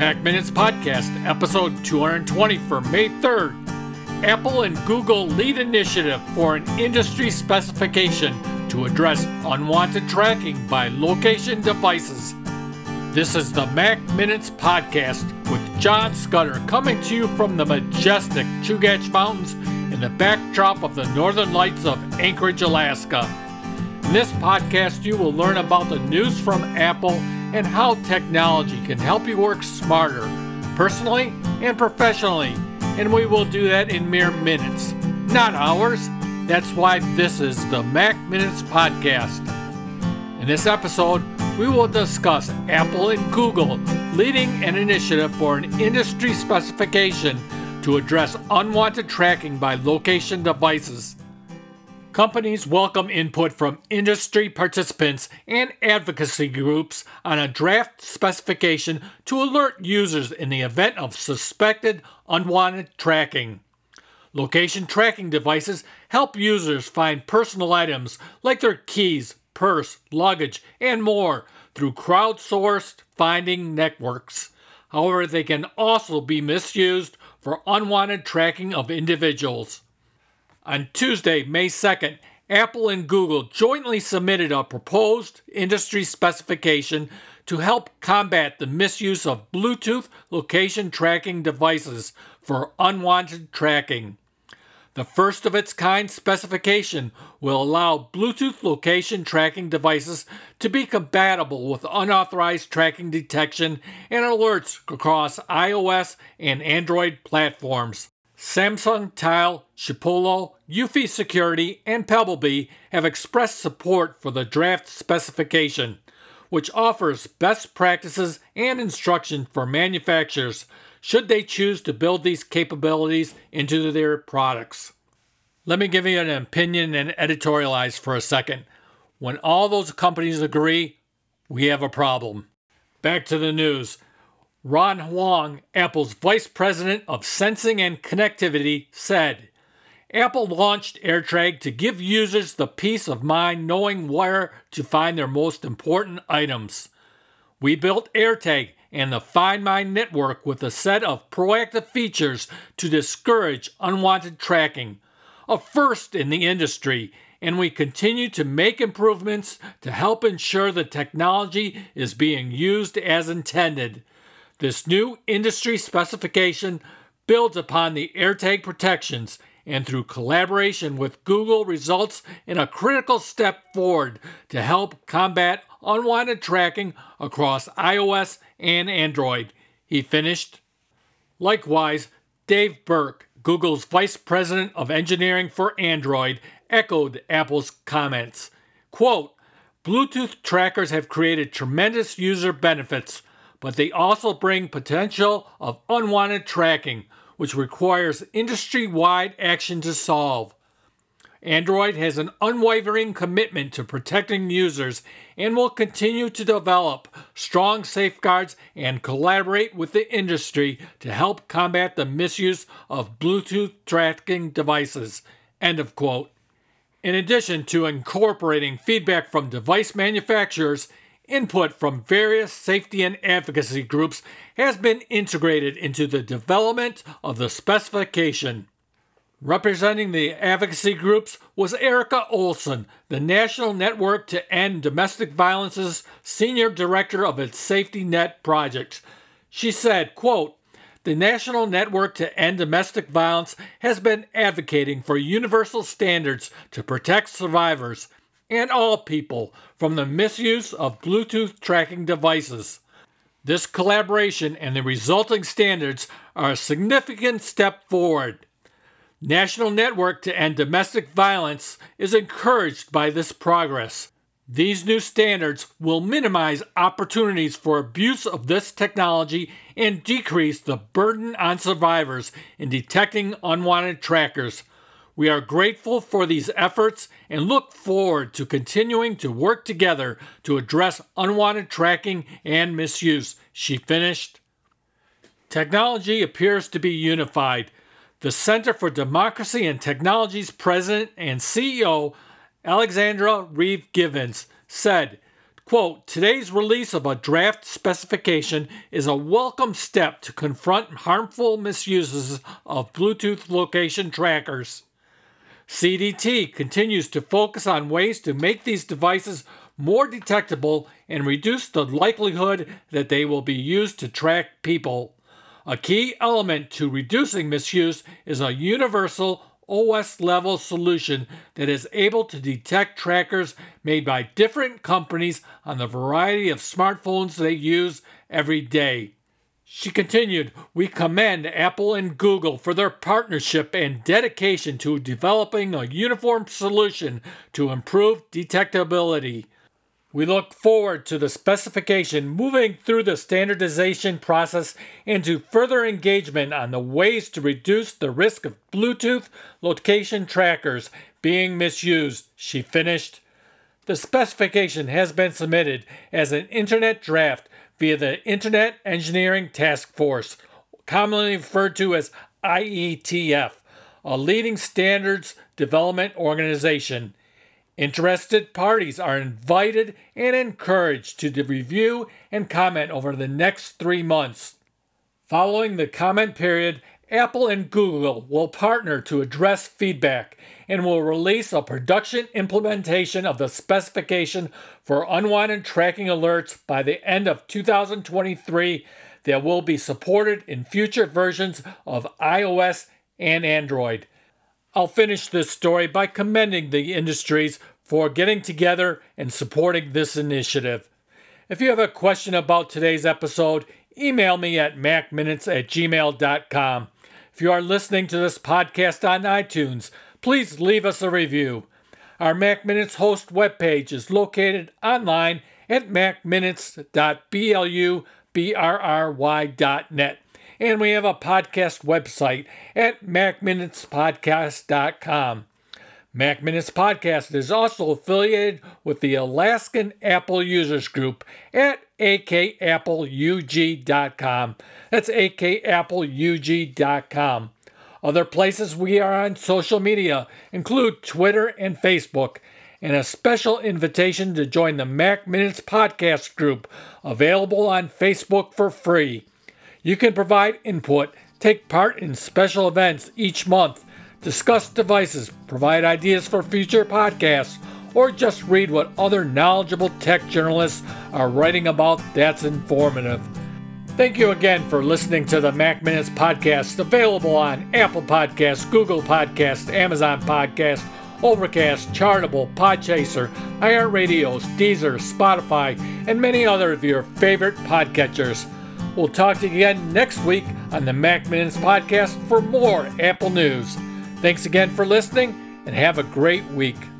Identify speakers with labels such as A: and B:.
A: Mac Minutes Podcast, episode 220 for May 3rd. Apple and Google lead initiative for an industry specification to address unwanted tracking by location devices. This is the Mac Minutes Podcast with John Scudder coming to you from the majestic Chugach Mountains in the backdrop of the northern lights of Anchorage, Alaska. In this podcast, you will learn about the news from Apple and how technology can help you work smarter, personally and professionally. And we will do that in mere minutes, not hours. That's why this is the Mac Minutes Podcast. In this episode, we will discuss Apple and Google leading an initiative for an industry specification to address unwanted tracking by location devices. Companies welcome input from industry participants and advocacy groups on a draft specification to alert users in the event of suspected unwanted tracking. Location tracking devices help users find personal items like their keys, purse, luggage, and more through crowdsourced finding networks. However, they can also be misused for unwanted tracking of individuals. On Tuesday, May 2nd, Apple and Google jointly submitted a proposed industry specification to help combat the misuse of Bluetooth location tracking devices for unwanted tracking. The first of its kind specification will allow Bluetooth location tracking devices to be compatible with unauthorized tracking detection and alerts across iOS and Android platforms. Samsung, Tile, Chipolo, Eufy Security, and Pebblebee have expressed support for the draft specification, which offers best practices and instruction for manufacturers should they choose to build these capabilities into their products. Let me give you an opinion and editorialize for a second. When all those companies agree, we have a problem. Back to the news. Ron Huang, Apple's Vice President of Sensing and Connectivity, said, Apple launched AirTag to give users the peace of mind knowing where to find their most important items. We built AirTag and the Find My network with a set of proactive features to discourage unwanted tracking, a first in the industry, and we continue to make improvements to help ensure the technology is being used as intended. This new industry specification builds upon the AirTag protections and through collaboration with Google results in a critical step forward to help combat unwanted tracking across iOS and Android, he finished. Likewise, Dave Burke, Google's Vice President of Engineering for Android, echoed Apple's comments. Quote, Bluetooth trackers have created tremendous user benefits, but they also bring potential of unwanted tracking, which requires industry-wide action to solve. Android has an unwavering commitment to protecting users and will continue to develop strong safeguards and collaborate with the industry to help combat the misuse of Bluetooth tracking devices. End of quote. In addition to incorporating feedback from device manufacturers, input from various safety and advocacy groups has been integrated into the development of the specification. Representing the advocacy groups was Erica Olson, the National Network to End Domestic Violence's Senior Director of its Safety Net project. She said, quote, the National Network to End Domestic Violence has been advocating for universal standards to protect survivors and all people from the misuse of Bluetooth tracking devices. This collaboration and the resulting standards are a significant step forward. National Network to End Domestic Violence is encouraged by this progress. These new standards will minimize opportunities for abuse of this technology and decrease the burden on survivors in detecting unwanted trackers. We are grateful for these efforts and look forward to continuing to work together to address unwanted tracking and misuse, she finished. Technology appears to be unified. The Center for Democracy and Technology's president and CEO, Alexandra Reeve Givens, said, Quote, today's release of a draft specification is a welcome step to confront harmful misuses of Bluetooth location trackers. CDT continues to focus on ways to make these devices more detectable and reduce the likelihood that they will be used to track people. A key element to reducing misuse is a universal OS-level solution that is able to detect trackers made by different companies on the variety of smartphones they use every day. She continued, we commend Apple and Google for their partnership and dedication to developing a uniform solution to improve detectability. We look forward to the specification moving through the standardization process and to further engagement on the ways to reduce the risk of Bluetooth location trackers being misused, she finished. The specification has been submitted as an Internet draft via the Internet Engineering Task Force, commonly referred to as IETF, a leading standards development organization. Interested parties are invited and encouraged to review and comment over the next 3 months. Following the comment period, Apple and Google will partner to address feedback and will release a production implementation of the specification for unwanted tracking alerts by the end of 2023 that will be supported in future versions of iOS and Android. I'll finish this story by commending the industries for getting together and supporting this initiative. If you have a question about today's episode, email me at macminutes@gmail.com. If you are listening to this podcast on iTunes, please leave us a review. Our Mac Minutes host webpage is located online at macminutes.blubry.net. And we have a podcast website at macminutespodcast.com. Mac Minutes Podcast is also affiliated with the Alaskan Apple Users Group at akapple.ug.com. That's akapple.ug.com. Other places we are on social media include Twitter and Facebook, and a special invitation to join the Mac Minutes Podcast group, available on Facebook for free. You can provide input, take part in special events each month, discuss devices, provide ideas for future podcasts, or just read what other knowledgeable tech journalists are writing about that's informative. Thank you again for listening to the Mac Minutes Podcast, available on Apple Podcasts, Google Podcasts, Amazon Podcasts, Overcast, Chartable, Podchaser, iHeartRadio, Deezer, Spotify, and many other of your favorite podcatchers. We'll talk to you again next week on the Mac Minutes Podcast for more Apple news. Thanks again for listening, and have a great week.